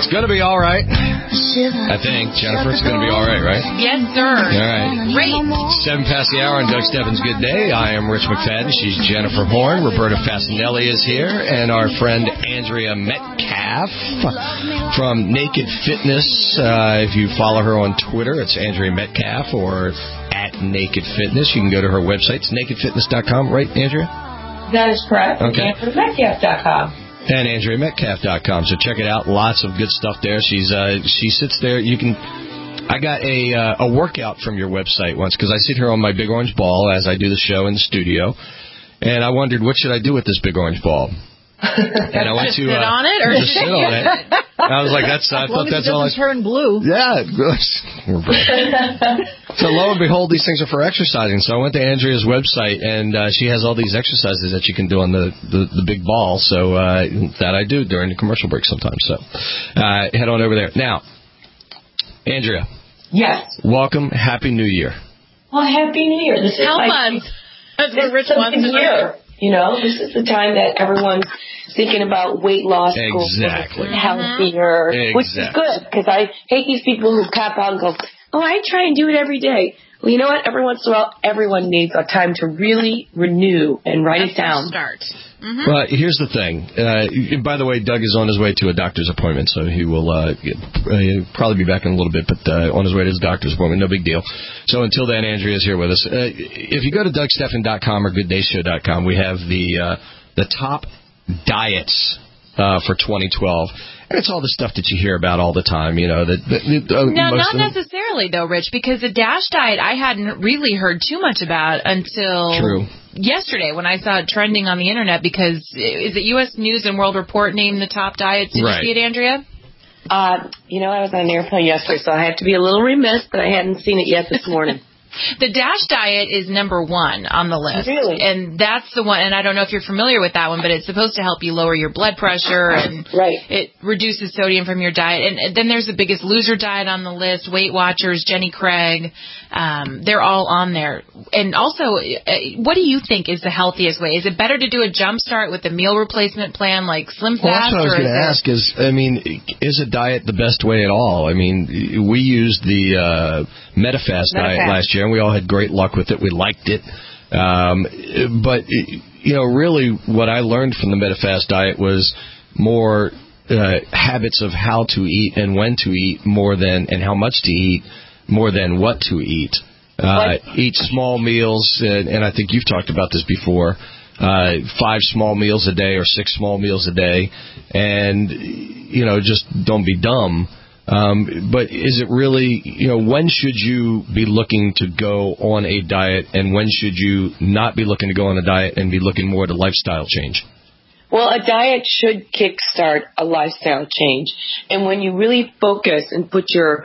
going to be all right. I think. Jennifer, it's going to be all right, right? Yes, sir. All right. Great. 7 past the hour on Doug Steffens' Good Day. I am Rich McFadden. She's Jennifer Horn. Roberta Fasanelli is here. And our friend Andrea Metcalf from Naked Fitness. If you follow her on Twitter, it's Andrea Metcalf or at Naked Fitness. You can go to her website. It's nakedfitness.com, right, Andrea? That is correct. Okay. AndreaMetcalf.com. And AndreaMetcalf.com. So check it out. Lots of good stuff there. She sits there. I got a workout from your website once because I sit here on my big orange ball as I do the show in the studio, and I wondered what should I do with this big orange ball. And I went to sit on it or just sit on it. I was like, I thought that's all. Turn blue. Yeah. So lo and behold, these things are for exercising. So I went to Andrea's website, and she has all these exercises that you can do on the big ball. So that I do during the commercial break sometimes. So head on over there. Now, Andrea. Yes. Welcome. Happy New Year. Well, Happy New Year. This is Help us. That's what Rich wants to hear. You know, this is the time that everyone's thinking about weight loss, exactly, healthier, which is good because I hate these people who cop out and go, "Oh, I try and do it every day." Well, you know what? Every once in a while, everyone needs a time to really renew and write it down. Start. Well, here's the thing. By the way, Doug is on his way to a doctor's appointment, so he will probably be back in a little bit, but on his way to his doctor's appointment, no big deal. So until then, Andrea's here with us. If you go to DougSteffen.com or GoodDayShow.com, we have the top diets for 2012. And it's all the stuff that you hear about all the time, you know. No, not necessarily, though, Rich, because the DASH diet I hadn't really heard too much about until yesterday when I saw it trending on the Internet because is it U.S. News and World Report named the top diets? Did you see it, Andrea? You know, I was on an airplane yesterday, so I had to be a little remiss that I hadn't seen it yet this morning. The DASH diet is number 1 on the list. Really? And that's the one, and I don't know if you're familiar with that one, but it's supposed to help you lower your blood pressure, and it reduces sodium from your diet. And then there's the Biggest Loser diet on the list, Weight Watchers, Jenny Craig. They're all on there. And also, what do you think is the healthiest way? Is it better to do a jump start with a meal replacement plan like Slim Fast? Well, that's what I was going to ask is a diet the best way at all? I mean, we used the Metafast diet last year, and we all had great luck with it. We liked it. But, you know, really what I learned from the Metafast diet was more habits of how to eat and when to eat and how much to eat more than what to eat. Eat small meals, and I think you've talked about this before, 5 small meals a day or 6 small meals a day, and, you know, just don't be dumb. But is it really, you know, when should you be looking to go on a diet and when should you not be looking to go on a diet and be looking more at a lifestyle change? Well, a diet should kickstart a lifestyle change. And when you really focus and put your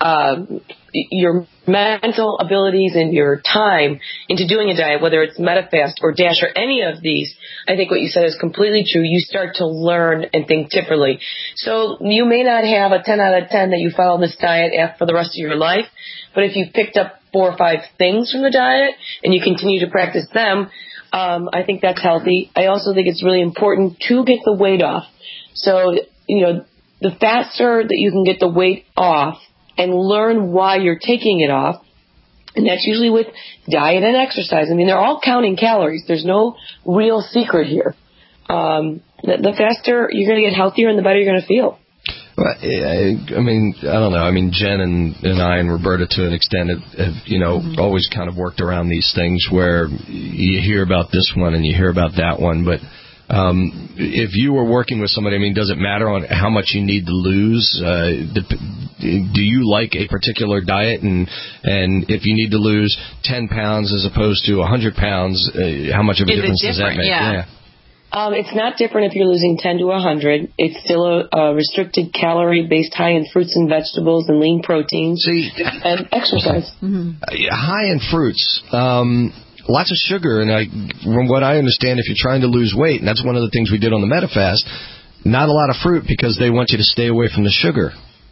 mental abilities and your time into doing a diet, whether it's Metafast or DASH or any of these, I think what you said is completely true. You start to learn and think differently. So you may not have a 10 out of 10 that you follow this diet for the rest of your life, but if you picked up 4 or 5 things from the diet and you continue to practice them, I think that's healthy. I also think it's really important to get the weight off. So, you know, the faster that you can get the weight off and learn why you're taking it off, and that's usually with diet and exercise. I mean, they're all counting calories. There's no real secret here. The faster you're going to get healthier and the better you're going to feel. Well, I mean, I don't know. I mean, Jen and I and Roberta to an extent have you know, always kind of worked around these things where you hear about this one and you hear about that one. But if you were working with somebody, I mean, does it matter on how much you need to lose? Do you like a particular diet? And if you need to lose 10 pounds as opposed to 100 pounds, how much of a difference does that make? Yeah. It's not different if you're losing 10 to 100. It's still a restricted calorie-based high in fruits and vegetables and lean proteins and exercise. High in fruits. Lots of sugar, and from what I understand, if you're trying to lose weight, and that's one of the things we did on the Metafast, not a lot of fruit because they want you to stay away from the sugar.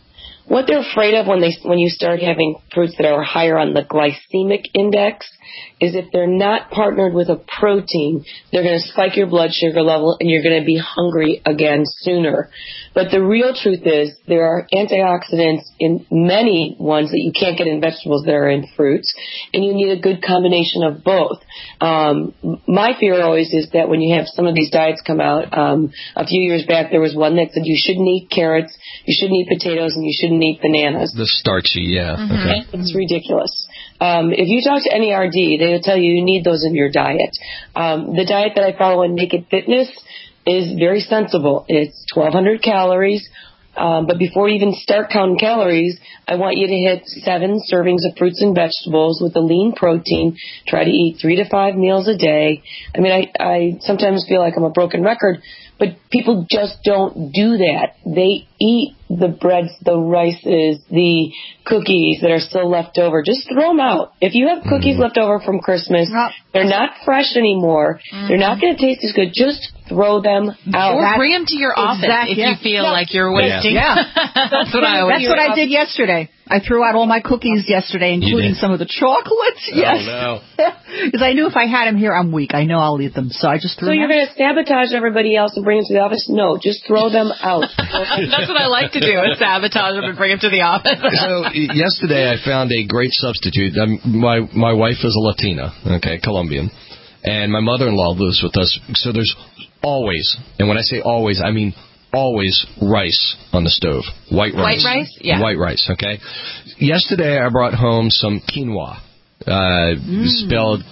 what they're afraid of when you start having fruits that are higher on the glycemic index is if they're not partnered with a protein, they're going to spike your blood sugar level and you're going to be hungry again sooner. But the real truth is there are antioxidants in many ones that you can't get in vegetables that are in fruits, and you need a good combination of both. My fear always is that when you have some of these diets come out, a few years back there was one that said you shouldn't eat carrots, you shouldn't eat potatoes, and you shouldn't eat bananas. The starchy, yeah. Mm-hmm. Okay. It's ridiculous. If you talk to any RD, they will tell you need those in your diet. The diet that I follow in Naked Fitness is very sensible. It's 1,200 calories. But before you even start counting calories, I want you to hit 7 servings of fruits and vegetables with a lean protein. Try to eat 3 to 5 meals a day. I mean, I sometimes feel like I'm a broken record, but people just don't do that. They eat the breads, the rices, the cookies that are still left over. Just throw them out. If you have cookies left over from Christmas, they're not fresh anymore. They're not going to taste as good. Just throw them out. Or bring them to your office if you feel like you're wasting. Yeah. That's what I did yesterday. I threw out all my cookies yesterday, including some of the chocolates. Yes. Oh, no. Because I knew if I had them here, I'm weak. I know I'll eat them. So I just threw them out. So you're going to sabotage everybody else and bring them to the office? No, just throw them out. That's what I like to do, is sabotage them and bring them to the office. So yesterday I found a great substitute. My wife is a Latina, Colombian, and my mother-in-law lives with us. So there's always, and when I say always, I mean always rice on the stove. White rice? Yeah. White rice, okay. Yesterday I brought home some quinoa. Spelled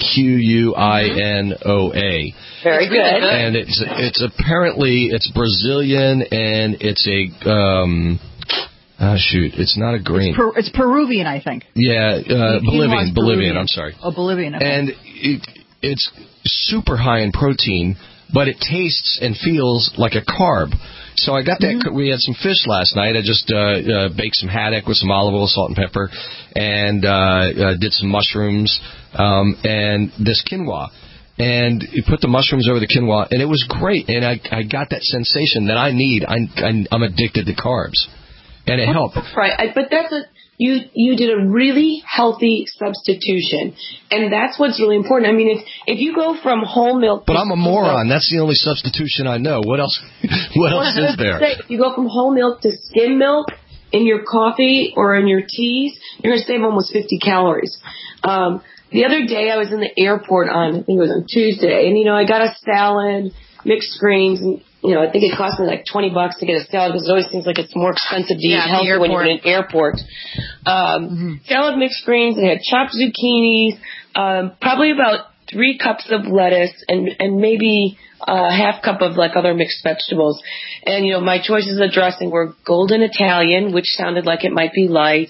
Quinoa. Very good. And it's apparently it's Brazilian, and it's it's not a green. It's Peruvian, I think. Yeah, Bolivian. I'm sorry. Oh, Bolivian. Okay. And it's super high in protein, but it tastes and feels like a carb. So I got that. We had some fish last night. I just baked some haddock with some olive oil, salt, and pepper, and did some mushrooms and this quinoa. And you put the mushrooms over the quinoa, and it was great. And I got that sensation that I need. I'm addicted to carbs, and it helped. Right, but you did a really healthy substitution, and that's what's really important. I mean, if you go from whole milk, but I'm a moron. That's the only substitution I know. What else? What else is there? If you go from whole milk to skim milk in your coffee or in your teas, you're going to save almost 50 calories. The other day, I was in the airport I think it was on Tuesday, and I got a salad, mixed greens, and I think it cost me like $20 to get a salad because it always seems like it's more expensive to eat healthy when you're in an airport. Salad, mixed greens, and it had chopped zucchinis, probably about 3 cups of lettuce, and maybe a half cup of like other mixed vegetables. And my choices of dressing were golden Italian, which sounded like it might be light,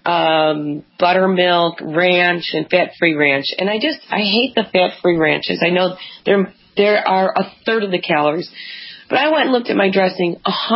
buttermilk, ranch, and fat-free ranch. And I hate the fat-free ranches. I know there are a third of the calories. But I went and looked at my dressing,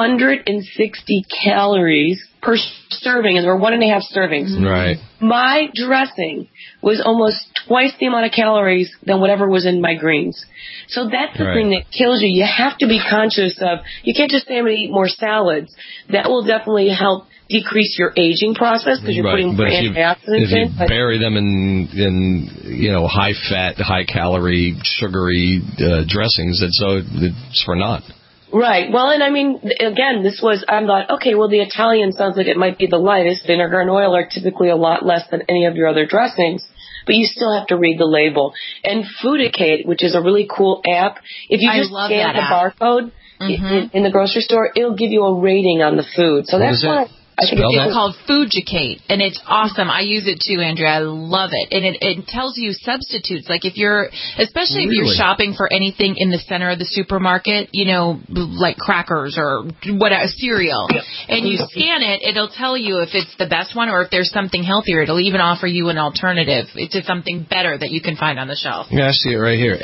160 calories per serving, and there were 1.5 servings. Right. My dressing was almost twice the amount of calories than whatever was in my greens. So that's the thing that kills you. You have to be conscious of, you can't just say I'm going to eat more salads. That will definitely help decrease your aging process because you're putting more antioxidants in. If you bury them in high-fat, high-calorie, sugary dressings, it's for naught. Right. Well, and I mean, again, I thought, okay, well, the Italian sounds like it might be the lightest. Vinegar and oil are typically a lot less than any of your other dressings, but you still have to read the label. And Foodicate, which is a really cool app, if you just scan the barcode in the grocery store, it'll give you a rating on the food. So that's why It's called Foodicate, and it's awesome. I use it too, Andrea. I love it. And it tells you substitutes. Like especially if you're shopping for anything in the center of the supermarket, like crackers or whatever, cereal, and you scan it, it'll tell you if it's the best one or if there's something healthier. It'll even offer you an alternative to something better that you can find on the shelf. Yeah, I see it right here.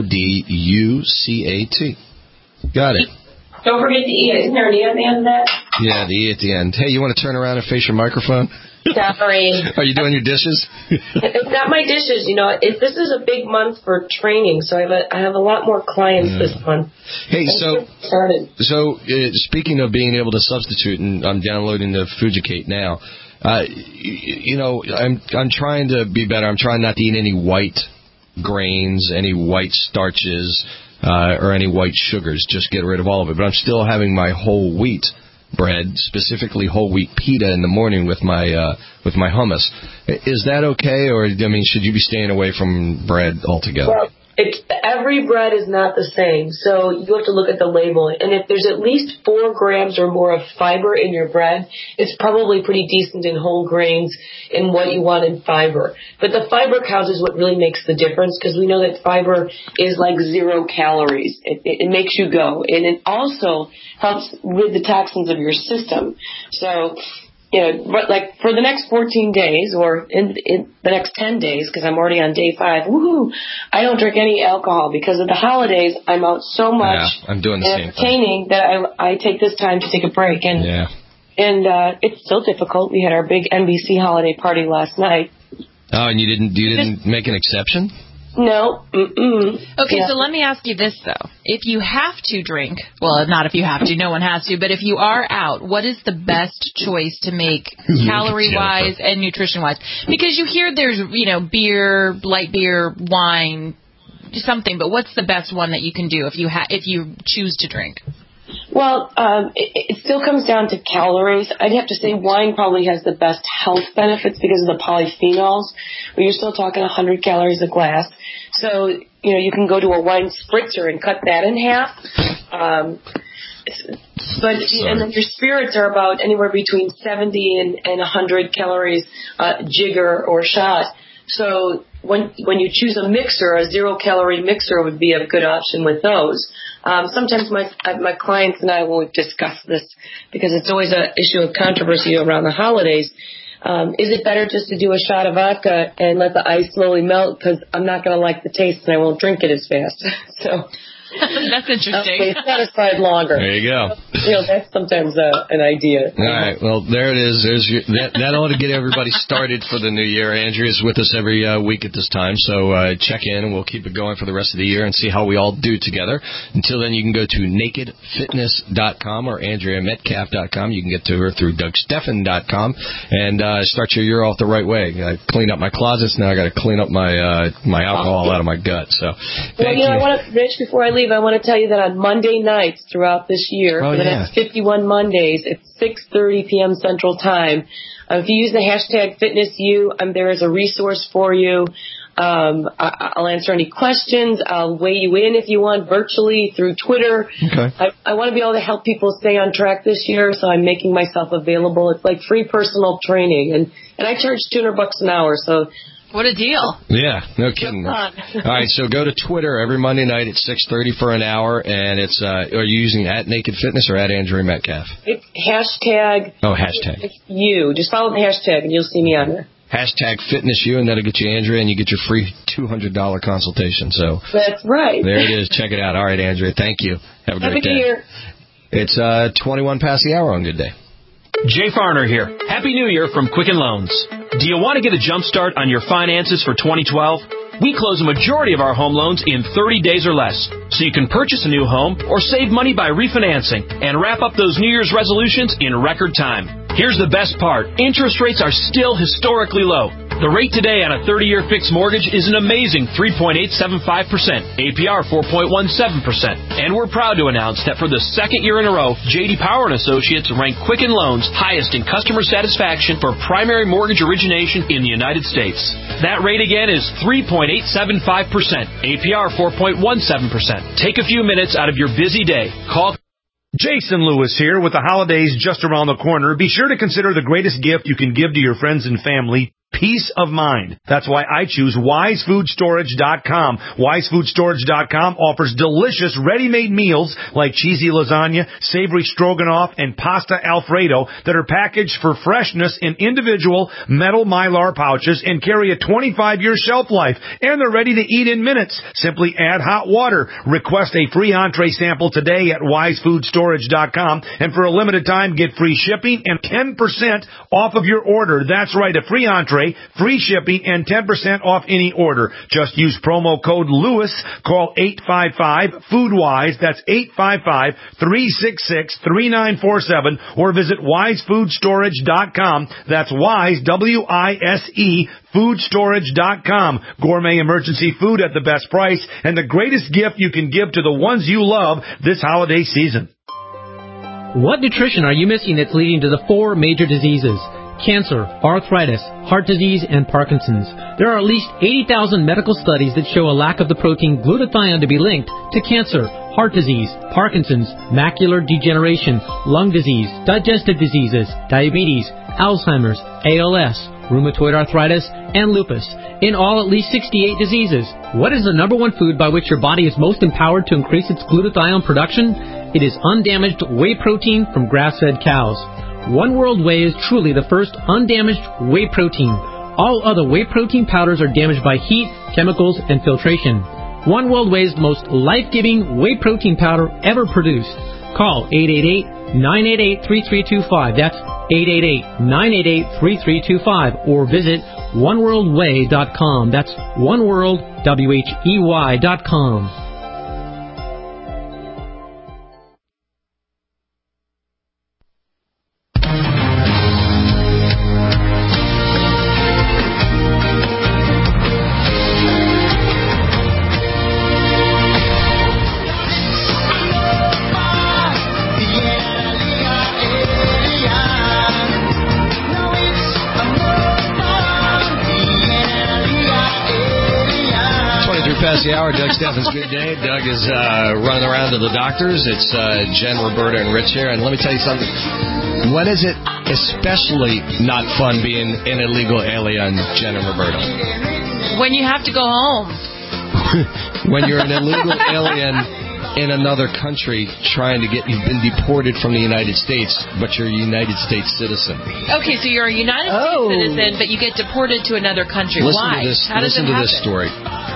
FOODUCAT. Got it. Don't forget to eat it. Isn't there an E at the end of that? Yeah, the E at the end. Hey, you want to turn around and face your microphone? Sorry. Are you doing your dishes? It's not my dishes. This is a big month for training, so I have a lot more clients this month. Hey, so speaking of being able to substitute, and I'm downloading the Fujicate now. I'm trying to be better. I'm trying not to eat any white grains, any white starches, or any white sugars. Just get rid of all of it. But I'm still having my whole wheat bread, specifically whole wheat pita in the morning with my hummus. Is that okay, or should you be staying away from bread altogether? Well, every bread is not the same, so you have to look at the label. And if there's at least 4 grams or more of fiber in your bread, it's probably pretty decent in whole grains in what you want in fiber. But the fiber count is what really makes the difference, because we know that fiber is like 0 calories. It makes you go, and it also helps with the toxins of your system. So, but like for the next 14 days or in the next 10 days, because I'm already on day 5, I don't drink any alcohol because of the holidays. I'm out so much. Yeah, I'm doing the same thing. That I take this time to take a break. And it's still difficult. We had our big NBC holiday party last night. Oh, and you didn't make an exception? No. Okay, so let me ask you this, though. If you have to drink, well, not if you have to, no one has to, but if you are out, what is the best choice to make calorie-wise and nutrition-wise? Because you hear there's, beer, light beer, wine, something, but what's the best one that you can do if you choose to drink? Well, it still comes down to calories. I'd have to say wine probably has the best health benefits because of the polyphenols, but you're still talking 100 calories a glass. So, you can go to a wine spritzer and cut that in half. And then your spirits are about anywhere between 70 and 100 calories jigger or shot. So when you choose a mixer, a 0-calorie mixer would be a good option with those. Sometimes my clients and I will discuss this because it's always an issue of controversy around the holidays. Is it better just to do a shot of vodka and let the ice slowly melt because I'm not going to like the taste and I won't drink it as fast? So that's interesting. Stay satisfied longer. There you go. That's sometimes an idea. All right. Well, there it is. That ought to get everybody started for the new year. Andrea's with us every week at this time, so check in, and we'll keep it going for the rest of the year and see how we all do together. Until then, you can go to nakedfitness.com or AndreaMetcalf.com. You can get to her through DougSteffen.com and start your year off the right way. I cleaned up my closets. Now I got to clean up my alcohol out of my gut. So, thank you. Rich, before I leave, I want to tell you that on Monday nights throughout this year, for the next 51 Mondays, at 6:30 p.m. Central Time, if you use the hashtag FitnessU, I'm there as a resource for you. I'll answer any questions. I'll weigh you in if you want virtually through Twitter. Okay. I want to be able to help people stay on track this year, so I'm making myself available. It's like free personal training, and I charge $200 an hour, so. What a deal. Yeah, no kidding. All right, so go to Twitter every Monday night at 6:30 for an hour, and it's are you using at Naked Fitness or at Andrea Metcalf? It's hashtag. Oh, hashtag. You. Just follow the hashtag, and you'll see me on there. Hashtag FitnessU, and that'll get you Andrea, and you get your free $200 consultation. So that's right. There it is. Check it out. All right, Andrea, thank you. Have a great day. Year. It's 21 past the hour on Good Day. Jay Farner here. Happy New Year from Quicken Loans. Do you want to get a jump start on your finances for 2012? We close a majority of our home loans in 30 days or less, so you can purchase a new home or save money by refinancing and wrap up those New Year's resolutions in record time. Here's the best part. Interest rates are still historically low. The rate today on a 30-year fixed mortgage is an amazing 3.875%, APR 4.17%. And we're proud to announce that for the second year in a row, J.D. Power & Associates ranked Quicken Loans highest in customer satisfaction for primary mortgage origination in the United States. That rate again is 3.875%, APR 4.17%. Take a few minutes out of your busy day. Call Jason Lewis here with the holidays just around the corner. Be sure to consider the greatest gift you can give to your friends and family, peace of mind. That's why I choose WiseFoodStorage.com. WiseFoodStorage.com offers delicious ready-made meals like cheesy lasagna, savory stroganoff, and pasta Alfredo that are packaged for freshness in individual metal Mylar pouches and carry a 25-year shelf life. And they're ready to eat in minutes. Simply add hot water. Request a free entree sample today at WiseFoodStorage.com. And for a limited time, get free shipping and 10% off of your order. That's right, a free entree, free shipping, and 10% off any order. Just use promo code Lewis. Call 855-FoodWise. That's 855-366-3947. Or visit WiseFoodStorage.com. That's Wise, W-I-S-E, FoodStorage.com. Gourmet emergency food at the best price and the greatest gift you can give to the ones you love this holiday season. What nutrition are you missing that's leading to the 4 major diseases? Cancer, arthritis, heart disease, and Parkinson's. There are at least 80,000 medical studies that show a lack of the protein glutathione to be linked to cancer, heart disease, Parkinson's, macular degeneration, lung disease, digestive diseases, diabetes, Alzheimer's, ALS, rheumatoid arthritis, and lupus. In all, at least 68 diseases. What is the number one food by which your body is most empowered to increase its glutathione production? It is undamaged whey protein from grass-fed cows. One World Whey is truly the first undamaged whey protein. All other whey protein powders are damaged by heat, chemicals, and filtration. One World Whey is the most life-giving whey protein powder ever produced. Call 888-988-3325. That's 888-988-3325. Or visit oneworldwhey.com. That's oneworldwhey.com. The hour. Doug Steffens, good day. Doug is running around to the doctors. It's Jen, Roberta, and Rich here. And let me tell you something. When is it especially not fun being an illegal alien, Jen and Roberta? When you have to go home. When you're an illegal alien in another country trying to get, you've been deported from the United States, but you're a United States citizen. Okay, so you're a United States citizen, but you get deported to another country. Why? How does it happen? Listen to this story.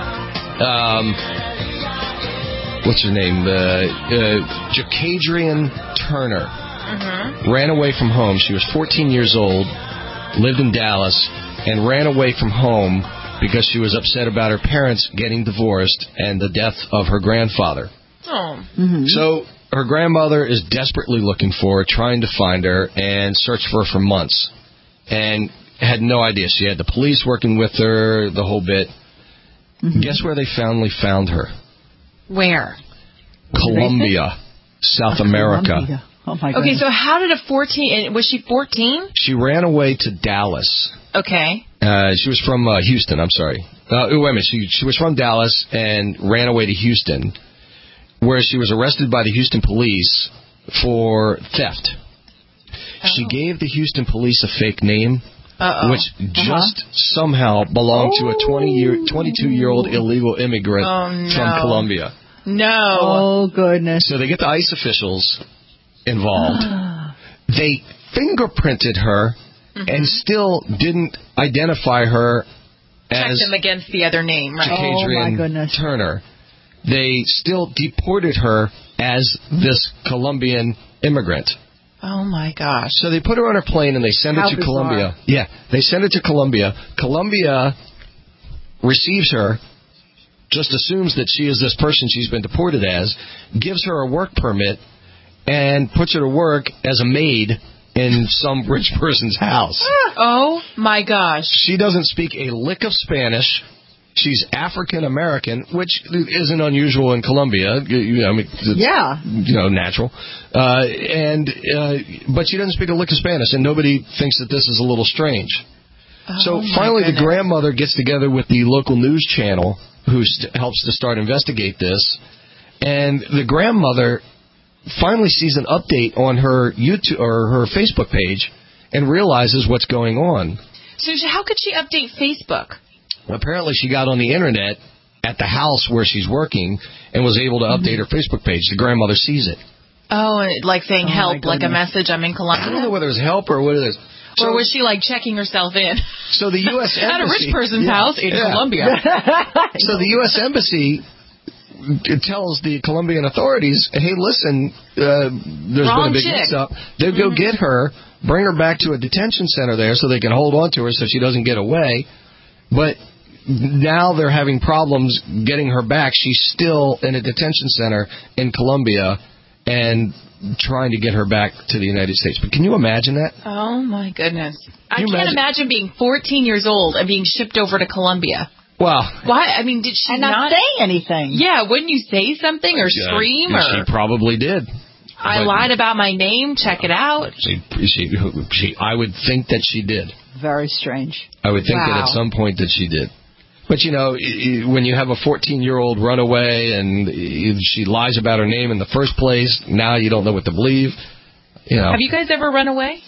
What's her name? Jacadrian Turner ran away from home. She was 14 years old, lived in Dallas, and ran away from home because she was upset about her parents getting divorced and the death of her grandfather. Oh. So her grandmother is desperately looking for her, trying to find her, and searched for her for months, and had no idea. She had the police working with her, the whole bit. Guess where they finally found her? Where? Colombia, South America. Colombia. Oh my God. Okay, so how did was she 14? She ran away to Dallas. Okay. She was from Houston, I'm sorry. Wait a minute, she was from Dallas and ran away to Houston, where she was arrested by the Houston police for theft. She gave the Houston police a fake name. Which just somehow belonged to a 22-year-old illegal immigrant from Colombia. No. Oh, goodness. So they get the ICE officials involved. They fingerprinted her and still didn't identify her as... Check them against the other name, right? Jacadrian Turner. They still deported her as this Colombian immigrant. Oh, my gosh. So they put her on a plane and they send her to Colombia. Yeah, they send her to Colombia. Colombia receives her, just assumes that she is this person she's been deported as, gives her a work permit, and puts her to work as a maid in some rich person's house. Oh, my gosh. She doesn't speak a lick of Spanish. She's African-American, which isn't unusual in Colombia. Natural. But she doesn't speak a lick of Spanish, and nobody thinks that this is a little strange. So finally the grandmother gets together with the local news channel who helps to start investigate this, and the grandmother finally sees an update on her YouTube or her Facebook page and realizes what's going on. So how could she update Facebook? Apparently she got on the internet at the house where she's working and was able to update her Facebook page. The grandmother sees it. Oh, like saying help, like a message, I'm in Colombia? I don't know whether it was help or what it is. Or was she, like, checking herself in? So the U.S. Embassy... At a rich person's house in Colombia. So the U.S. Embassy tells the Colombian authorities, hey, listen, there's been a big mix-up. They'll go get her, bring her back to a detention center there so they can hold on to her so she doesn't get away. But now they're having problems getting her back. She's still in a detention center in Colombia and trying to get her back to the United States. But can you imagine that? Oh, my goodness. I can't imagine being 14 years old and being shipped over to Colombia. Well, why? I mean, did she not say anything? Yeah, wouldn't you say something or scream? She probably did. I lied about my name. Check it out. I would think that she did. Very strange. I would think that at some point that she did. But, you know, when you have a 14-year-old run away and she lies about her name in the first place, now you don't know what to believe. You know. Have you guys ever run away?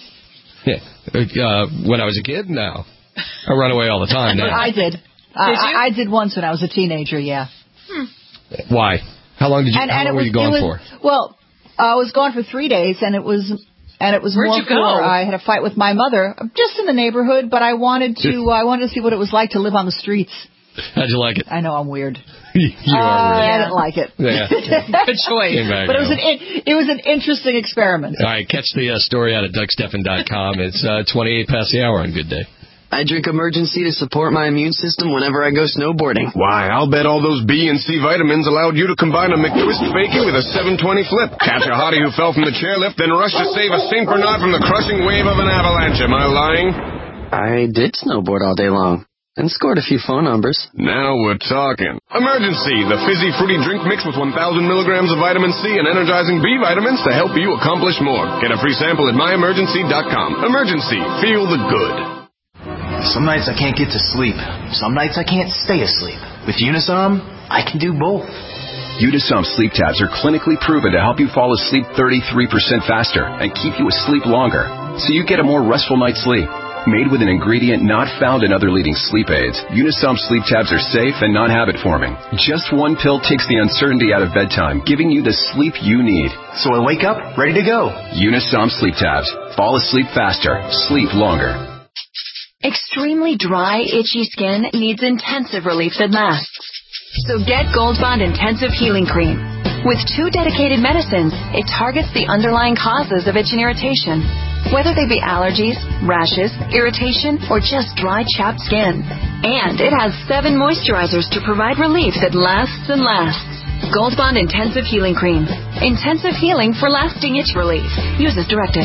Yeah. When I was a kid, no. I run away all the time now. I did. I did once when I was a teenager, yeah. Why? How long were you gone for? Well, I was gone for 3 days, and it was Where'd you go? I had a fight with my mother, just in the neighborhood, but I wanted to see what it was like to live on the streets. How'd you like it? I know I'm weird. You are weird. I didn't like it. Yeah. Good choice. But it was an interesting experiment. All right, catch the story out at DougSteffen.com. It's 28 past the hour on Good Day. I drink Emergency to support my immune system whenever I go snowboarding. Why, I'll bet all those B and C vitamins allowed you to combine a McTwist Bakey with a 720 flip. Catch a hottie who fell from the chairlift, then rush to save a St. Bernard from the crushing wave of an avalanche. Am I lying? I did snowboard all day long. And scored a few phone numbers. Now we're talking. Emergency, the fizzy fruity drink mix with 1,000 milligrams of vitamin C and energizing B vitamins to help you accomplish more. Get a free sample at myemergency.com. Emergency, feel the good. Some nights I can't get to sleep. Some nights I can't stay asleep. With Unisom, I can do both. Unisom sleep tabs are clinically proven to help you fall asleep 33% faster and keep you asleep longer, so you get a more restful night's sleep. Made with an ingredient not found in other leading sleep aids, Unisom sleep tabs are safe and non-habit forming. Just one pill takes the uncertainty out of bedtime, giving you the sleep you need. So I wake up ready to go. Unisom sleep tabs. Fall asleep faster. Sleep longer. Extremely dry, itchy skin needs intensive relief that lasts. So get Gold Bond Intensive Healing Cream. With 2 dedicated medicines, it targets the underlying causes of itch and irritation. Whether they be allergies, rashes, irritation, or just dry, chapped skin. And it has 7 moisturizers to provide relief that lasts and lasts. Gold Bond Intensive Healing Cream. Intensive healing for lasting itch relief. Use as directed.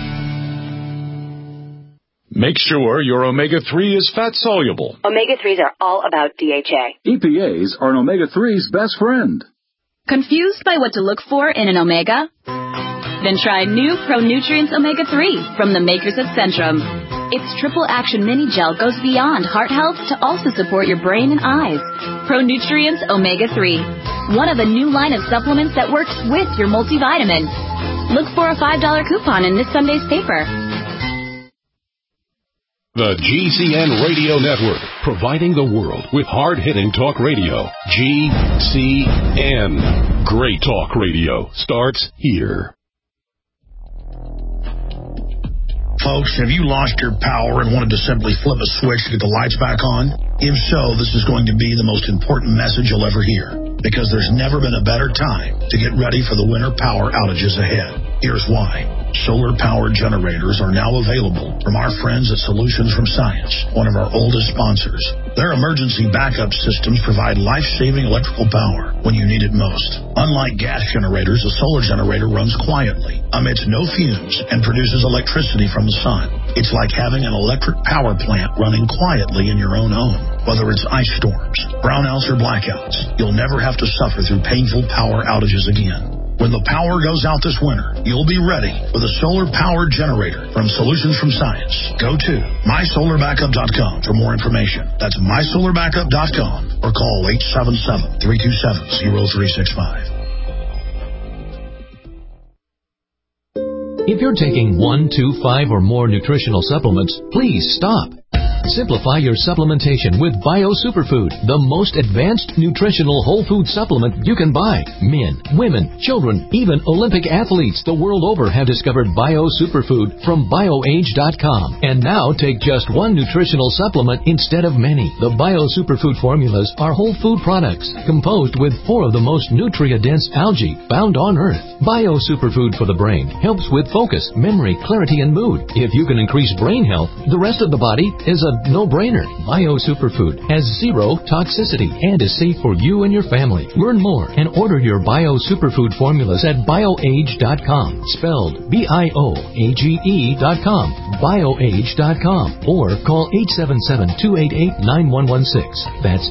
Make sure your omega-3 is fat-soluble. Omega-3s are all about DHA. EPAs are an omega-3's best friend. Confused by what to look for in an omega? Then try new ProNutrients Omega-3 from the makers of Centrum. Its triple action mini gel goes beyond heart health to also support your brain and eyes. ProNutrients Omega-3, one of a new line of supplements that works with your multivitamin. Look for a $5 coupon in this Sunday's paper. The GCN Radio Network, providing the world with hard-hitting talk radio. GCN. Great talk radio starts here. Folks, have you lost your power and wanted to simply flip a switch to get the lights back on? If so, this is going to be the most important message you'll ever hear, because there's never been a better time to get ready for the winter power outages ahead. Here's why. Solar-powered generators are now available from our friends at Solutions from Science, one of our oldest sponsors. Their emergency backup systems provide life-saving electrical power when you need it most. Unlike gas generators, a solar generator runs quietly, emits no fumes, and produces electricity from the sun. It's like having an electric power plant running quietly in your own home. Whether it's ice storms, brownouts, or blackouts, you'll never have to suffer through painful power outages again. When the power goes out this winter, you'll be ready with a solar-powered generator from Solutions from Science. Go to mysolarbackup.com for more information. That's mysolarbackup.com or call 877-327-0365. If you're taking 1, 2, 5, or more nutritional supplements, please stop. Simplify your supplementation with Bio Superfood, the most advanced nutritional whole food supplement you can buy. Men, women, children, even Olympic athletes the world over have discovered Bio Superfood from BioAge.com. And now take just one nutritional supplement instead of many. The Bio Superfood formulas are whole food products composed with 4 of the most nutrient-dense algae found on Earth. Bio Superfood for the brain helps with focus, memory, clarity, and mood. If you can increase brain health, the rest of the body is a no-brainer. Bio Superfood has 0 toxicity and is safe for you and your family. Learn more and order your Bio Superfood formulas at BioAge.com, spelled BIOAGE.com, BioAge.com, or call 877-288-9116. That's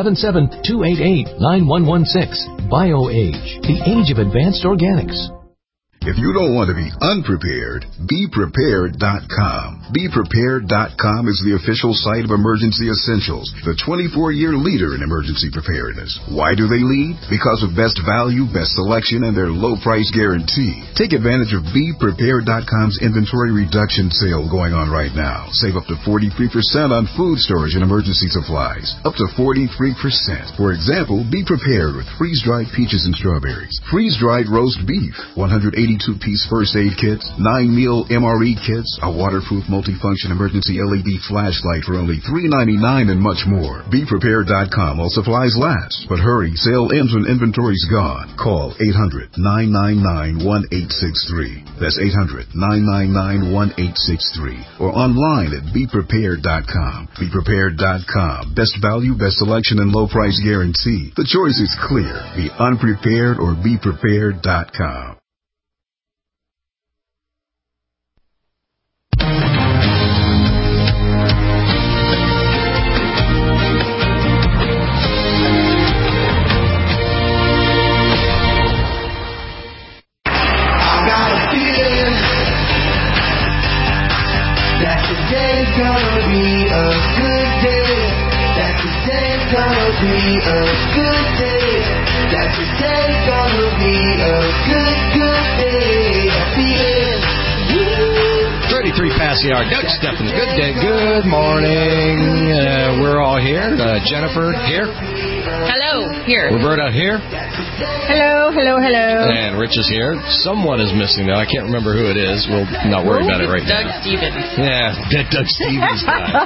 877-288-9116. BioAge, the age of advanced organics. If you don't want to be unprepared, BePrepared.com. BePrepared.com is the official site of Emergency Essentials, the 24-year leader in emergency preparedness. Why do they lead? Because of best value, best selection, and their low price guarantee. Take advantage of BePrepared.com's inventory reduction sale going on right now. Save up to 43% on food storage and emergency supplies. Up to 43%. For example, be prepared with freeze-dried peaches and strawberries, freeze-dried roast beef, 182-piece first aid kits, 9-meal MRE kits, a waterproof multifunction emergency LED flashlight for only $3.99, and much more. BePrepared.com while supplies last. But hurry, sale ends when inventory's gone. Call 800-999-1863. That's 800-999-1863. Or online at BePrepared.com. BePrepared.com. Best value, best selection, and low price guarantee. The choice is clear. Be unprepared or BePrepared.com. Passing hour. Doug Stephan, good day, good morning. We're all here. Jennifer here. Hello, here. Roberta here. Hello, hello, hello. And Rich is here. Someone is missing though. I can't remember who it is. We'll not worry about it right now. Doug Stevens. Yeah, that Doug Stevens guy.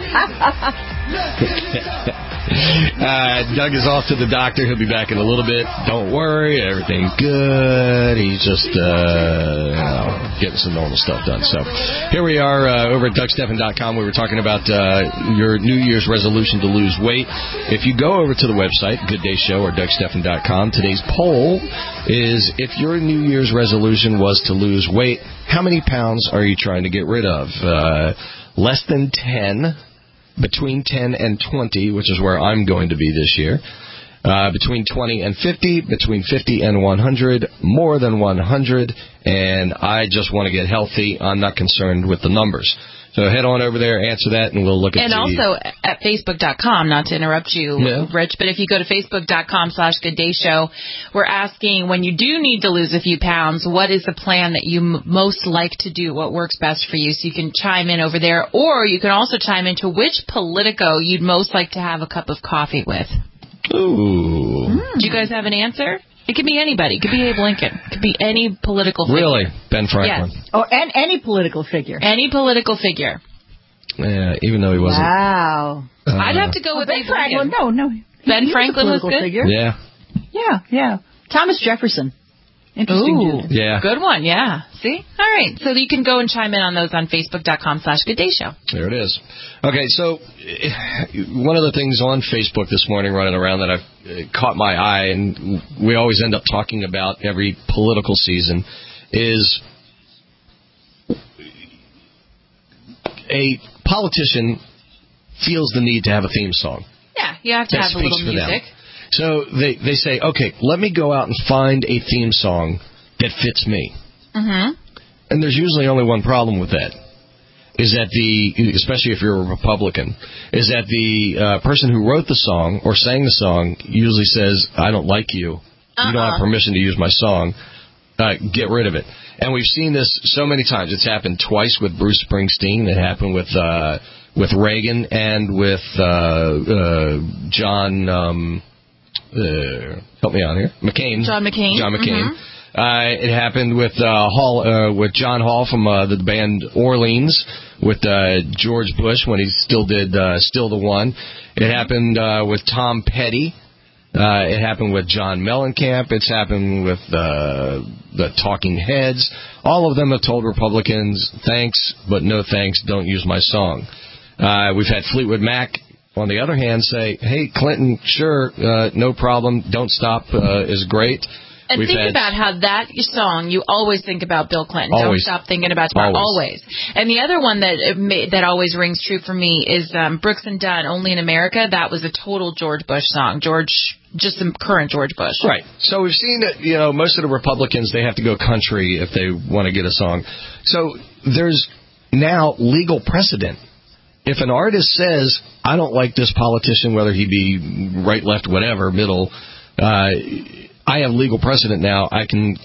Doug is off to the doctor. He'll be back in a little bit. Don't worry, everything's good. He's just getting some normal stuff done. So here we are over at DougStephan.com. We were talking about your New Year's resolution to lose weight. If you go over to the website, Good Day Show or DougStephan.com, today's poll is, if your New Year's resolution was to lose weight, how many pounds are you trying to get rid of? Less than 10. Between 10 and 20, which is where I'm going to be this year. Between 20 and 50, between 50 and 100, more than 100, and I just want to get healthy. I'm not concerned with the numbers. So head on over there, answer that, and we'll look at And also at Facebook.com, not to interrupt you, Rich, but if you go to Facebook.com/GoodDayShow, we're asking, when you do need to lose a few pounds, what is the plan that you most like to do? What works best for you? So you can chime in over there, or you can also chime into which Politico you'd most like to have a cup of coffee with. Ooh. Do you guys have an answer? It could be anybody. It could be Abe Lincoln. It could be any political figure. Really? Ben Franklin. Yes. Oh, and any political figure. Any political figure. Yeah, even though he wasn't. Wow. I'd have to go with Ben Franklin. No. Ben Franklin was good? Figure. Yeah. Yeah. Thomas Jefferson. Interesting dude. Yeah. Good one, yeah. See? All right. So you can go and chime in on those on Facebook.com/GoodDayShow. There it is. Okay, so one of the things on Facebook this morning running around that I've caught my eye, and we always end up talking about every political season, is a politician feels the need to have a theme song. Yeah, you have to have a little music. So they say, okay, let me go out and find a theme song that fits me. Mm-hmm. And there's usually only one problem with that. Is that especially if you're a Republican, is that the person who wrote the song or sang the song usually says, I don't like you. You don't have permission to use my song. Get rid of it. And we've seen this so many times. It's happened twice with Bruce Springsteen. It happened with with Reagan and with John. Help me out here. McCain. John McCain. Mm-hmm. It happened with with John Hall from the band Orleans, with George Bush when he still did Still the One. It happened with Tom Petty. It happened with John Mellencamp. It's happened with the Talking Heads. All of them have told Republicans, thanks, but no thanks, don't use my song. We've had Fleetwood Mac, on the other hand, say, hey, Clinton, sure, no problem, don't stop is great. And think about how that song, you always think about Bill Clinton. Always. Don't stop thinking about tomorrow. Always. And the other one that always rings true for me is Brooks and Dunn, Only in America. That was a total George Bush song. Just the current George Bush. Right. So we've seen that, most of the Republicans, they have to go country if they want to get a song. So there's now legal precedent. If an artist says, I don't like this politician, whether he be right, left, whatever, middle, I have legal precedent now. I can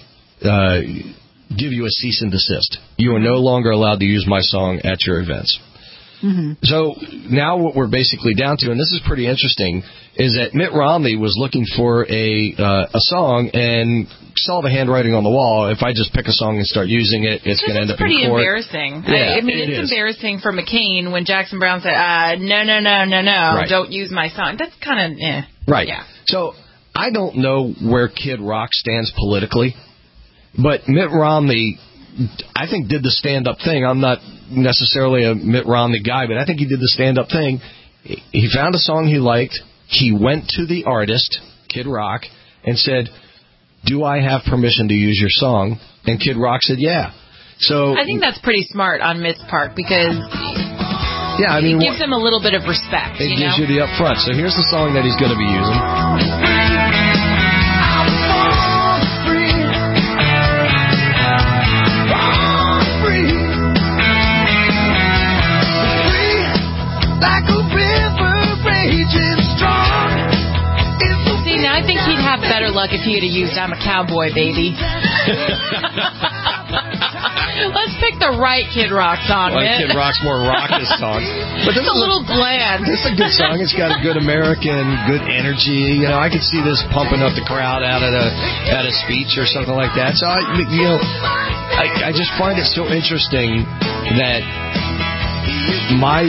give you a cease and desist. You are no longer allowed to use my song at your events. Mm-hmm. So now what we're basically down to, and this is pretty interesting, is that Mitt Romney was looking for a song and saw the handwriting on the wall. If I just pick a song and start using it, it's going to end up in court. It's pretty embarrassing. Yeah, I mean, it's embarrassing for McCain when Jackson Brown said, no, right. Don't use my song. That's kind of, Right. Yeah. So I don't know where Kid Rock stands politically, but Mitt Romney, I think, did the stand-up thing. I'm not necessarily a Mitt Romney guy, but I think he did the stand-up thing. He found a song he liked. He went to the artist, Kid Rock, and said, do I have permission to use your song? And Kid Rock said, yeah. So I think that's pretty smart on Mitt's part because it gives him a little bit of respect. It gives you the up front. So here's the song that he's going to be using. See, now I think he'd have better luck if he had used I'm a Cowboy, Baby. Let's pick the right Kid Rock song, man. Kid Rock's more raucous song. But this is a little bland. This is a good song. It's got a good American, good energy. I could see this pumping up the crowd out at a speech or something like that. So, I just find it so interesting that my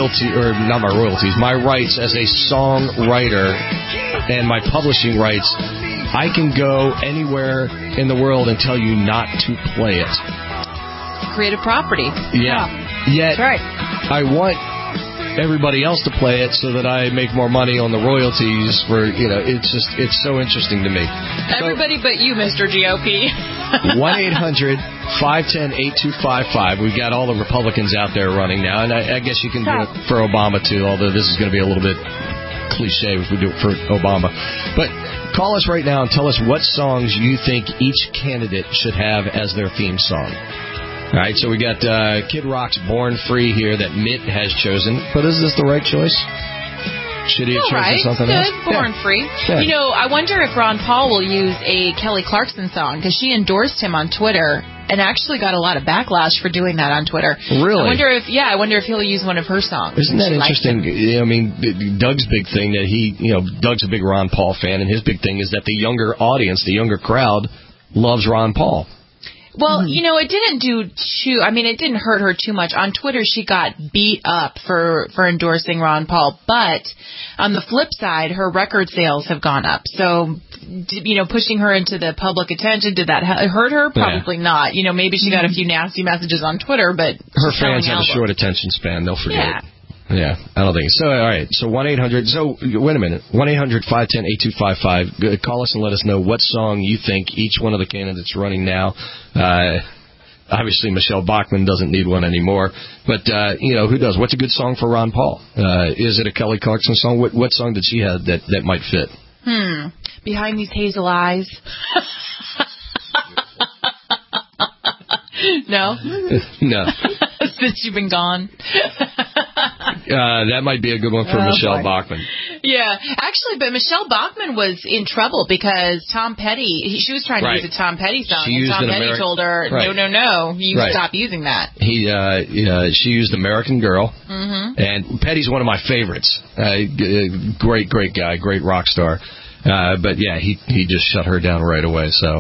rights as a songwriter and my publishing rights, I can go anywhere in the world and tell you not to play it. Creative property. Yeah. Yet, that's right. I want everybody else to play it so that I make more money on the royalties for, it's so interesting to me. Everybody but you, Mr. GOP. 1-800-510-8255. We've got all the Republicans out there running now, and I guess you can do it for Obama, too, although this is going to be a little bit cliche if we do it for Obama. But call us right now and tell us what songs you think each candidate should have as their theme song. All right, so we got Kid Rock's Born Free here that Mitt has chosen. But is this the right choice? Should he have chosen something else? Born Free. Yeah. I wonder if Ron Paul will use a Kelly Clarkson song, because she endorsed him on Twitter and actually got a lot of backlash for doing that on Twitter. Really? I wonder if he'll use one of her songs. Isn't that interesting? I mean, Doug's big thing that Doug's a big Ron Paul fan, and his big thing is that the younger audience, the younger crowd, loves Ron Paul. Well, it didn't hurt her too much. On Twitter, she got beat up for endorsing Ron Paul. But on the flip side, her record sales have gone up. So, pushing her into the public attention, did that hurt her? Probably not. Maybe she got a few nasty messages on Twitter, but her fans have a short attention span. They'll forget it. Yeah, I don't think so. All right, so 1-800. So wait a minute, 1-800-510-8255. Call us and let us know what song you think each one of the candidates running now. Obviously, Michelle Bachmann doesn't need one anymore, but who does? What's a good song for Ron Paul? Is it a Kelly Clarkson song? What song did she have that might fit? Behind These Hazel Eyes. No? No. Since You've Been Gone. That might be a good one for Michelle Bachmann. Yeah, actually, but Michelle Bachmann was in trouble because Tom Petty, she was trying to use a Tom Petty song, and Tom Petty told her, no, you stop using that. She used American Girl, and Petty's one of my favorites. Great guy, great rock star. But yeah, he just shut her down right away. So,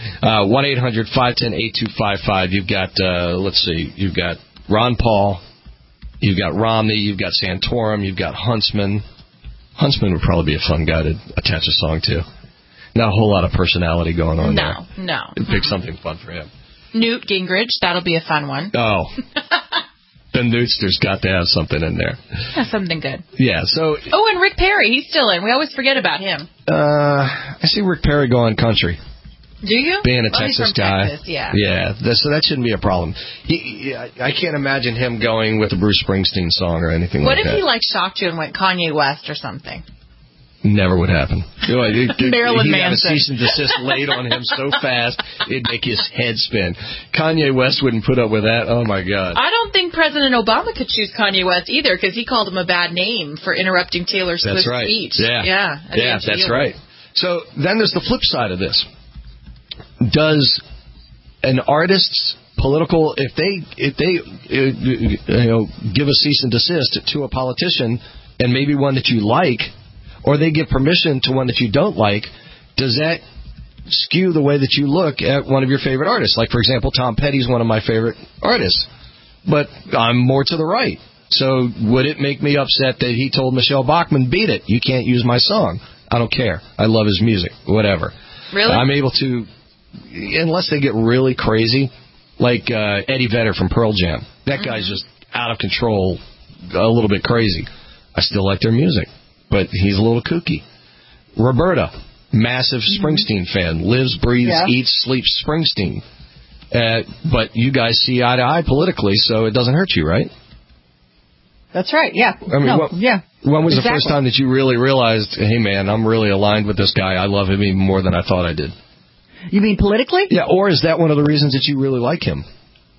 1-800-510-8255. You've got, you've got Ron Paul, you've got Romney, you've got Santorum, you've got Huntsman. Huntsman would probably be a fun guy to attach a song to. Not a whole lot of personality going on there. No. Pick something fun for him. Newt Gingrich, that'll be a fun one. Oh. The Newtster's got to have something in there. Yeah, something good. Yeah, so... Oh, and Rick Perry, he's still in. We always forget about him. I see Rick Perry going country. Do you? Being a Texas guy. Texas, yeah. Yeah, so that shouldn't be a problem. I can't imagine him going with a Bruce Springsteen song or anything like that. What if he, shocked you and went Kanye West or something? Never would happen. Marilyn Manson. He'd have a cease and desist laid on him so fast, it'd make his head spin. Kanye West wouldn't put up with that. Oh, my God. I don't think President Obama could choose Kanye West either, because he called him a bad name for interrupting Taylor Swift's speech. Yeah, that's right. So then there's the flip side of this. Does an artist's political, if they give a cease and desist to a politician, and maybe one that you like, or they give permission to one that you don't like, does that skew the way that you look at one of your favorite artists? Like, for example, Tom Petty's one of my favorite artists, but I'm more to the right. So would it make me upset that he told Michelle Bachmann, beat it, you can't use my song? I don't care. I love his music, whatever. Really? I'm able to, unless they get really crazy, like Eddie Vedder from Pearl Jam. That guy's just out of control, a little bit crazy. I still like their music, but he's a little kooky. Roberta, massive Springsteen fan, lives, breathes, eats, sleeps Springsteen. But you guys see eye to eye politically, so it doesn't hurt you, right? That's right, yeah. I mean, when was the first time that you really realized, hey, man, I'm really aligned with this guy. I love him even more than I thought I did? You mean politically? Yeah, or is that one of the reasons that you really like him?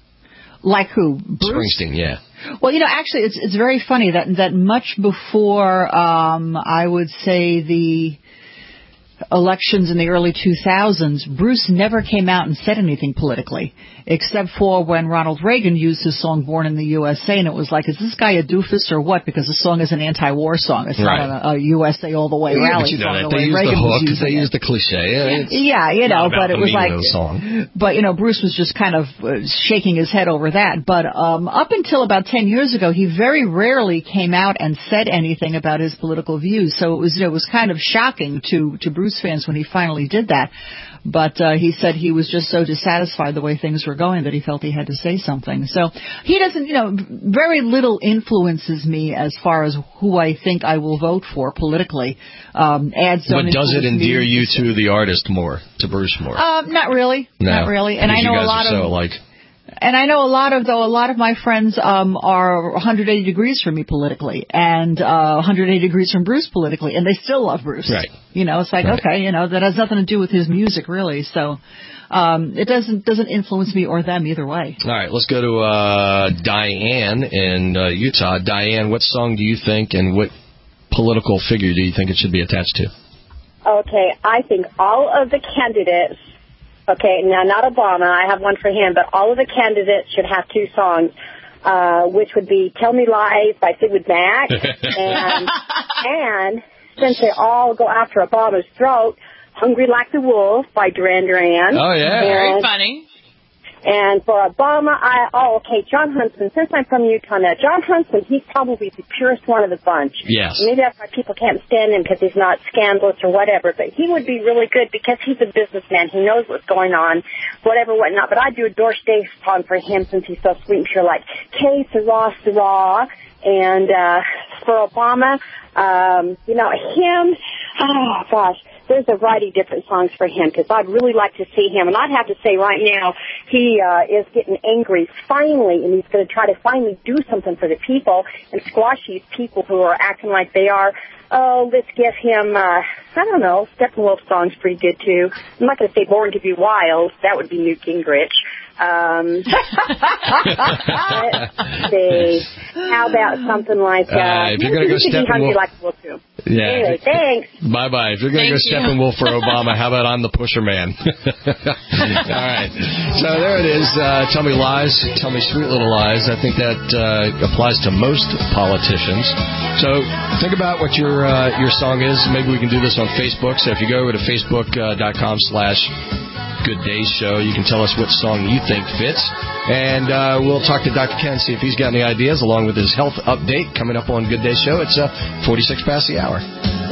Like who? Bruce? Springsteen, yeah. Well, actually, it's very funny that much before, I would say, the elections in the early 2000s, Bruce never came out and said anything politically, except for when Ronald Reagan used his song Born in the USA, and it was like, is this guy a doofus or what? Because the song is an anti-war song. It's not a USA all the way rally song. They use the hook, they use the cliche. But it was like, but Bruce was just kind of shaking his head over that. But up until about 10 years ago, he very rarely came out and said anything about his political views. So it was kind of shocking to Bruce fans when he finally did that. But he said he was just so dissatisfied the way things were going that he felt he had to say something. So he doesn't, very little influences me as far as who I think I will vote for politically. Ads don't. But does it endear you to the artist more, to Bruce more? Not really. No. Not really. And I know you guys a lot are so of. alike. And I know a lot of my friends are 180 degrees from me politically, and 180 degrees from Bruce politically, and they still love Bruce. Right. It's like, okay, that has nothing to do with his music, really. So it doesn't influence me or them either way. All right, let's go to Diane in Utah. Diane, what song do you think, and what political figure do you think it should be attached to? Okay, I think all of the candidates. Okay, now not Obama, I have one for him, but all of the candidates should have two songs, which would be Tell Me Lies by Fleetwood Mac, and since they all go after Obama's throat, Hungry Like the Wolf by Duran Duran. Oh, yeah. Very funny. And for Obama, John Huntsman. Since I'm from Utah now, John Huntsman, he's probably the purest one of the bunch. Yes. Maybe that's why people can't stand him, because he's not scandalous or whatever. But he would be really good because he's a businessman. He knows what's going on, whatnot. But I do a Doris Day song for him since he's so sweet and pure, like K Sarah Sarah. And for Obama, him, oh gosh. There's a variety of different songs for him, because I'd really like to see him. And I'd have to say right now, he is getting angry finally, and he's going to try to finally do something for the people and squash these people who are acting like they are. Oh, let's give him, Steppenwolf song's pretty good, too. I'm not going to say Born to be Wild. That would be Newt Gingrich. Let's see. How about something like, if you're going to go Steppenwolf. Anyway, thanks. Bye-bye. If you're going to go Steppenwolf for Obama, how about I'm the pusher man? All right. So there it is. Tell me lies. Tell me sweet little lies. I think that applies to most politicians. So think about what your song is. Maybe we can do this on Facebook. So if you go over to facebook.com/Good Day Show, you can tell us what song you think fits. And we'll talk to Dr. Ken, see if he's got any ideas, along with his health update coming up on Good Day Show. It's 46 past the hour.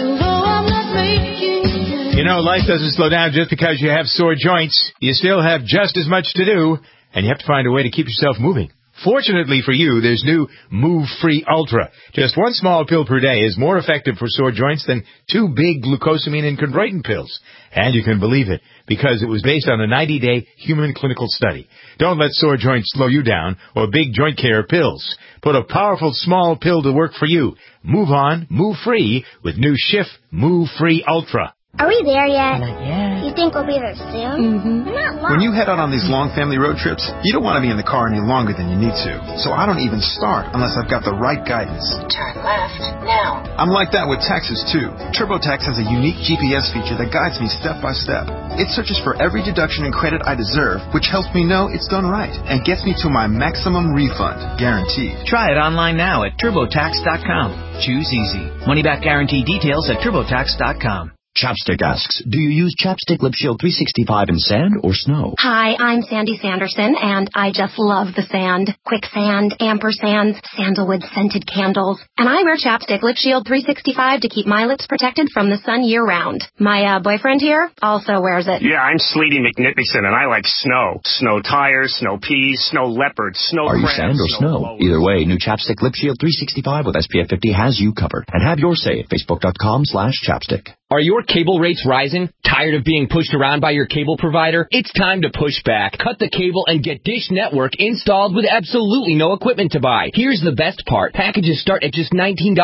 You know, life doesn't slow down just because you have sore joints. You still have just as much to do, and you have to find a way to keep yourself moving. Fortunately for you, there's new Move Free Ultra. Just one small pill per day is more effective for sore joints than 2 big glucosamine and chondroitin pills. And you can believe it, because it was based on a 90-day human clinical study. Don't let sore joints slow you down or big joint care pills. Put a powerful small pill to work for you. Move on, move free with new Schiff Move Free Ultra. Are we there yet? Not yet. You think we'll be there soon? Not long. When you head out on these long family road trips, you don't want to be in the car any longer than you need to. So I don't even start unless I've got the right guidance. Turn left, now. I'm like that with taxes, too. TurboTax has a unique GPS feature that guides me step by step. It searches for every deduction and credit I deserve, which helps me know it's done right and gets me to my maximum refund, guaranteed. Try it online now at TurboTax.com. Choose easy. Money-back guarantee details at TurboTax.com. Chapstick asks, do you use Chapstick Lip Shield 365 in sand or snow? Hi, I'm Sandy Sanderson, and I just love the sand. Quicksand, ampersands, sandalwood scented candles. And I wear Chapstick Lip Shield 365 to keep my lips protected from the sun year-round. My boyfriend here also wears it. Yeah, I'm Sleety McNippison, and I like snow. Snow tires, snow peas, snow leopards, snow crabs. Are you sand or snow? Either way, new Chapstick Lip Shield 365 with SPF 50 has you covered. And have your say at Facebook.com/chapstick. Are your cable rates rising? Tired of being pushed around by your cable provider? It's time to push back. Cut the cable and get Dish Network installed with absolutely no equipment to buy. Here's the best part. Packages start at just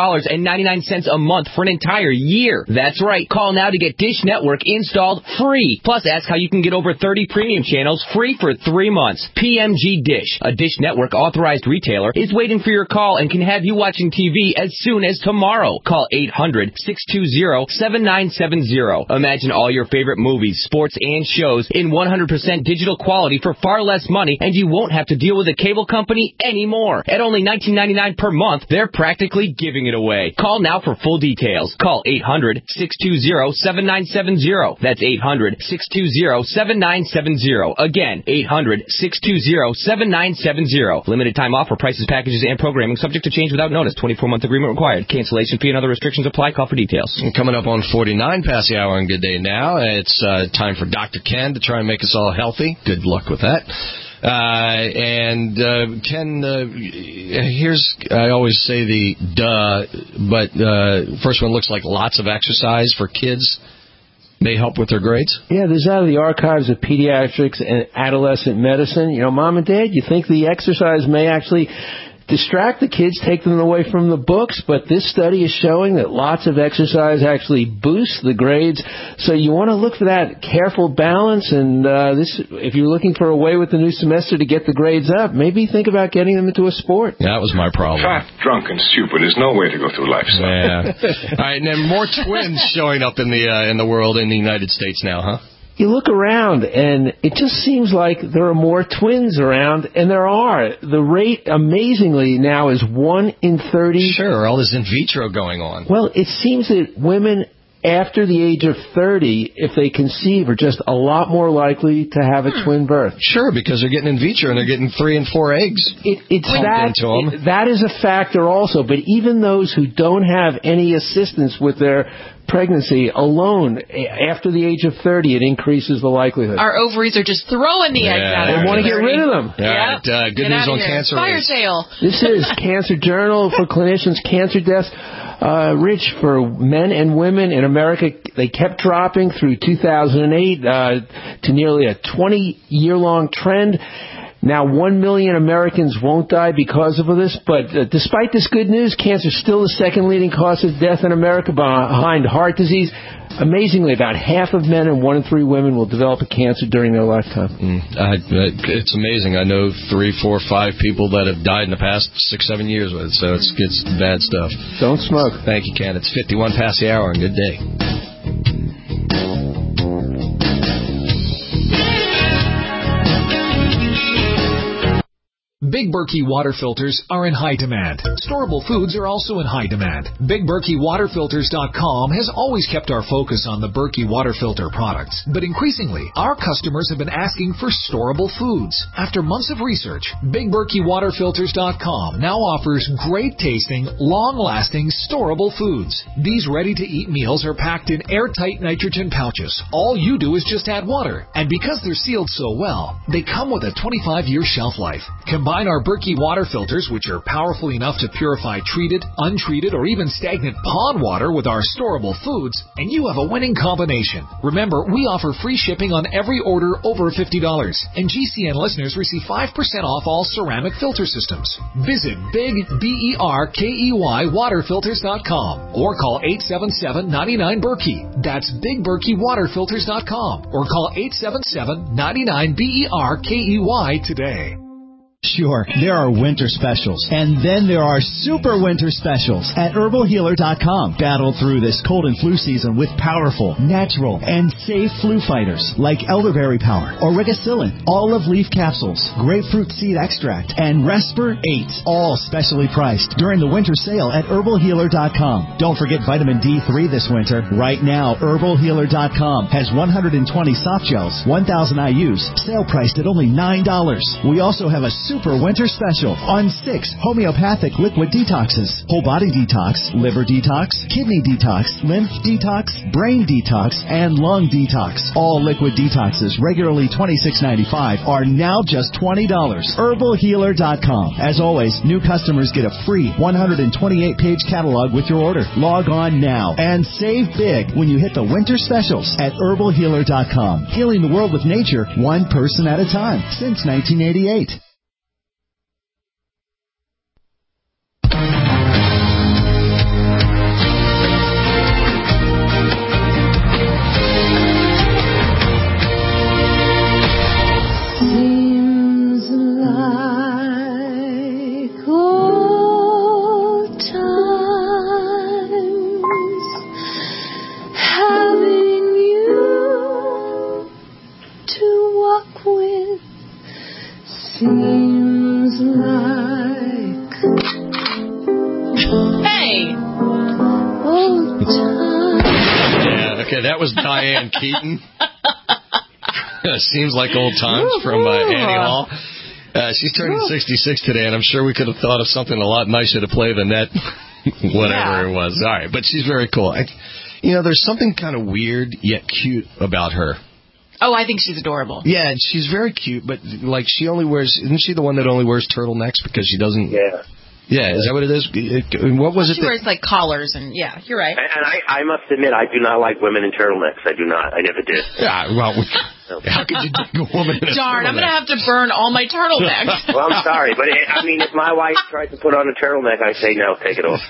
$19.99 a month for an entire year. That's right. Call now to get Dish Network installed free. Plus, ask how you can get over 30 premium channels free for 3 months. PMG Dish, a Dish Network authorized retailer, is waiting for your call and can have you watching TV as soon as tomorrow. Call 800-620-7970. Imagine all your favorite movies, sports, and shows in 100% digital quality for far less money, and you won't have to deal with a cable company anymore. At only $19.99 per month, they're practically giving it away. Call now for full details. Call 800-620-7970. That's 800-620-7970. Again, 800-620-7970. Limited time offer, prices, packages, and programming subject to change without notice. 24-month agreement required. Cancellation fee and other restrictions apply. Call for details. And coming up on 49 past the hour on Good Day Now, it's time for Dr. Ken to try and make us all healthy. Good luck with that. Ken, here's, I always say the but first one looks like lots of exercise for kids may help with their grades. Yeah, there's out of the archives of pediatrics and adolescent medicine. You know, Mom and Dad, you think the exercise may actually distract the kids, take them away from the books, but this study is showing that lots of exercise actually boosts the grades. So you want to look for that careful balance, and if you're looking for a way with the new semester to get the grades up, maybe think about getting them into a sport. Yeah, that was my problem. Fat, drunk, and stupid is no way to go through life, son. Yeah. All right, and then more twins showing up in the world in the United States now, huh? You look around, and it just seems like there are more twins around, and there are. The rate, amazingly, now is 1 in 30. Sure, all this in vitro going on. Well, it seems that women after the age of 30, if they conceive, are just a lot more likely to have a twin birth. Sure, because they're getting in vitro, and they're getting 3 and 4 eggs. That is a factor also, but even those who don't have any assistance with their pregnancy alone, after the age of 30, it increases the likelihood. Our ovaries are just throwing the eggs out. They want to get rid of them. All right, good news on cancer. Fire sale. This is Cancer Journal for clinicians. Cancer deaths, Rich, for men and women in America, they kept dropping through 2008 to nearly a 20-year-long trend. Now, 1 million Americans won't die because of this, but despite this good news, cancer is still the second leading cause of death in America behind heart disease. Amazingly, about half of men and 1 in 3 women will develop a cancer during their lifetime. It's amazing. I know 3, 4, 5 people that have died in the past 6, 7 years with it, so it's bad stuff. Don't smoke. Thank you, Ken. It's 51 past the hour, and good day. Big Berkey water filters are in high demand. Storable foods are also in high demand. BigBerkeyWaterFilters.com has always kept our focus on the Berkey water filter products. But increasingly, our customers have been asking for storable foods. After months of research, BigBerkeyWaterFilters.com now offers great tasting, long-lasting, storable foods. These ready-to-eat meals are packed in airtight nitrogen pouches. All you do is just add water. And because they're sealed so well, they come with a 25-year shelf life. Combine our Berkey water filters, which are powerful enough to purify treated, untreated, or even stagnant pond water with our storable foods, and you have a winning combination. Remember, we offer free shipping on every order over $50, and GCN listeners receive 5% off all ceramic filter systems. Visit BigBerkeyWaterFilters.com or call 877-99-BERKEY. That's BigBerkeyWaterFilters.com or call 877-99-BERKEY today. Sure, there are winter specials, and then there are super winter specials at HerbalHealer.com. Battle through this cold and flu season with powerful, natural, and safe flu fighters like elderberry power, Origacillin, olive leaf capsules, grapefruit seed extract, and Resper 8, all specially priced during the winter sale at HerbalHealer.com. Don't forget vitamin D3 this winter. Right now, HerbalHealer.com has 120 soft gels, 1,000 IUs, sale priced at only $9. We also have a super winter special on 6 homeopathic liquid detoxes: whole body detox, liver detox, kidney detox, lymph detox, brain detox, and lung detox. All liquid detoxes, regularly $26.95, are now just $20. HerbalHealer.com. As always, new customers get a free 128-page catalog with your order. Log on now and save big when you hit the winter specials at HerbalHealer.com. Healing the world with nature, one person at a time, since 1988. That was Diane Keaton. Seems like old times from Annie Hall. She's turning 66 today, and I'm sure we could have thought of something a lot nicer to play than that, whatever it was. All right, but she's very cool. There's something kind of weird yet cute about her. Oh, I think she's adorable. Yeah, and she's very cute, but like she only wears, isn't she the one that only wears turtlenecks because she doesn't? Yeah. Yeah, is that what it is? What was it? She wears like collars and you're right. And I must admit, I do not like women in turtlenecks. I do not. I never did. Yeah, well, how could you dig a woman in a Darn, I'm going to have to burn all my turtlenecks. Well, I'm sorry, but if my wife tries to put on a turtleneck, I say no, take it off.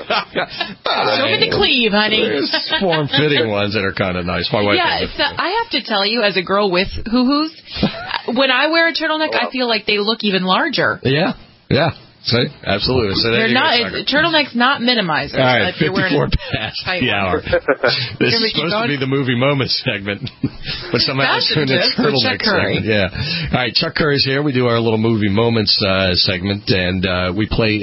Show me the cleave, honey. There's form-fitting ones that are kind of nice. My wife. Yeah, so I have to tell you, as a girl with hoo-hoos, when I wear a turtleneck, I feel like they look even larger. Yeah. See? Absolutely. So they're not. Turtleneck's not minimizers. All right, 54 past the hour. This is supposed to be the movie moment segment, but somehow it's turned into turtleneck segment. Yeah. All right, Chuck Curry's here. We do our little movie moments segment, and we play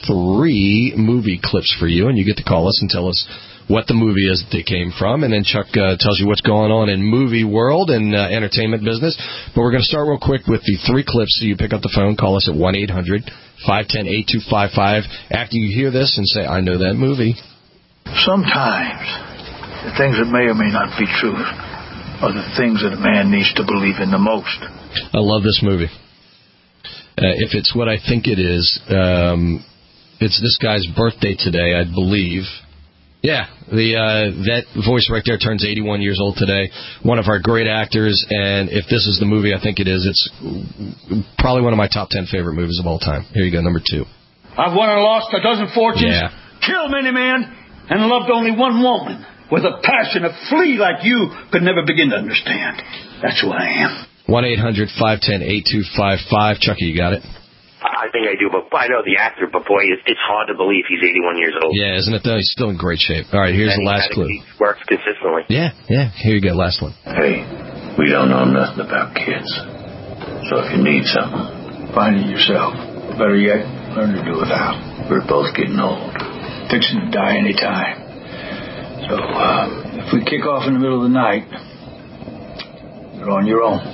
3 movie clips for you, and you get to call us and tell us what the movie is that they came from, and then Chuck tells you what's going on in movie world and entertainment business. But we're going to start real quick with the 3 clips, so you pick up the phone, call us at 1-800-510-8255 after you hear this and say, I know that movie. Sometimes the things that may or may not be true are the things that a man needs to believe in the most. I love this movie. If it's what I think it is, it's this guy's birthday today, I believe. Yeah, that voice right there turns 81 years old today. One of our great actors, and if this is the movie I think it is, it's probably one of my top 10 favorite movies of all time. Here you go, number 2. I've won and lost a dozen fortunes, killed many men, and loved only one woman with a passion a flea like you could never begin to understand. That's who I am. 1-800-510-8255. Chucky, you got it? I think I do, but I know the actor, but boy, it's hard to believe he's 81 years old. Yeah, isn't it though? He's still in great shape. All right, here's the last clue. He works consistently. Yeah, here you go, last one. Hey, we don't know nothing about kids. So if you need something, find it yourself. Better yet, learn to do without. We're both getting old, fixing to die any time. So if we kick off in the middle of the night, you're on your own.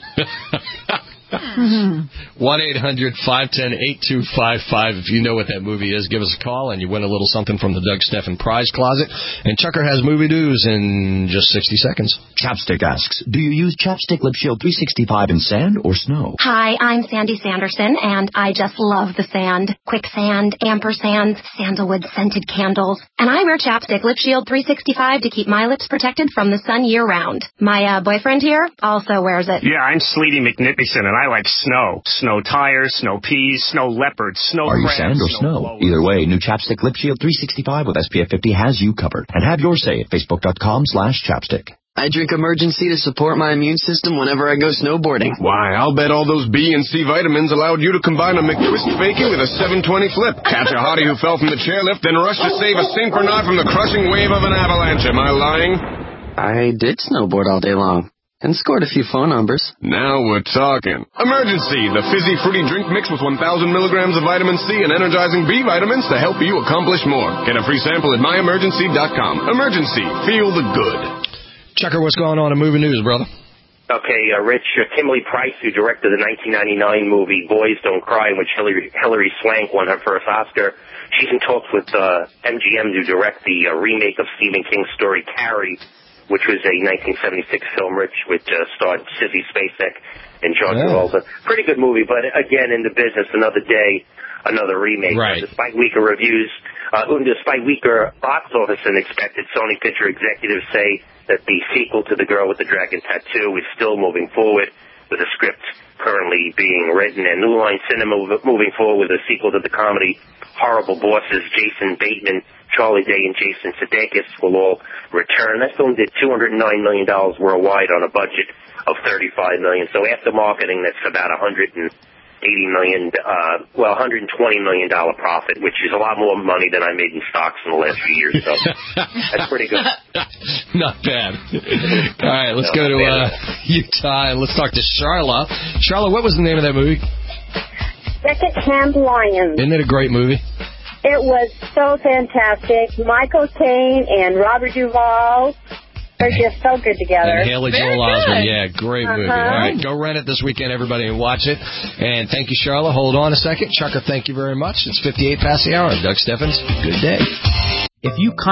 1-800-510-8255. If you know what that movie is, give us a call, and you win a little something from the Doug Steffen Prize Closet. And Chucker has movie news in just 60 seconds. Chapstick asks, do you use Chapstick Lip Shield 365 in sand or snow? Hi, I'm Sandy Sanderson, and I just love the sand. Quicksand, ampersands, sandalwood scented candles. And I wear Chapstick Lip Shield 365 to keep my lips protected from the sun year-round. My boyfriend here also wears it. Yeah, I'm Sleety McNippison, and I like snow. Snow tires, snow peas, snow leopards, snow Are you crabs, sand or snow? Either way, new Chapstick Lip Shield 365 with SPF 50 has you covered. And have your say at Facebook.com/chapstick. I drink Emergency to support my immune system whenever I go snowboarding. Why, I'll bet all those B and C vitamins allowed you to combine a McTwist fakie with a 720 flip. Catch a hottie who fell from the chairlift, then rush to save a synchronaut from the crushing wave of an avalanche. Am I lying? I did snowboard all day long. And scored a few phone numbers. Now we're talking. Emergency, the fizzy fruity drink mixed with 1,000 milligrams of vitamin C and energizing B vitamins to help you accomplish more. Get a free sample at myemergency.com. Emergency, feel the good. Chucker, what's going on in movie news, brother? Okay, Rich, Kimberly Price, who directed the 1999 movie Boys Don't Cry, in which Hilary Swank won her first Oscar, she's in talks with MGM to direct the remake of Stephen King's story Carrie, which was a 1976 film, Rich, which starred Sissy Spacek and John Travolta. Pretty good movie, but again, in the business, another day, another remake. Right. Despite weaker reviews, despite weaker box office than expected, Sony Picture executives say that the sequel to The Girl with the Dragon Tattoo is still moving forward, with a script currently being written, and New Line Cinema moving forward with a sequel to the comedy Horrible Bosses. Jason Bateman, Charlie Day, and Jason Sudeikis will all return. That film did $209 million worldwide on a budget of $35 million. So after marketing, that's about $120 million profit, which is a lot more money than I made in stocks in the last few years. So that's pretty good. Not bad. All right, let's go to Utah and let's talk to Charla. Charla, what was the name of that movie? Second-Hand Lions. Isn't it a great movie? It was so fantastic. Michael Caine and Robert Duvall are just so good together. And Haley Joel Osment. Yeah, great movie. All right, go rent it this weekend, everybody, and watch it. And thank you, Charla. Hold on a second. Chucker, thank you very much. It's 58 past the hour. Doug Steffens, good day. If you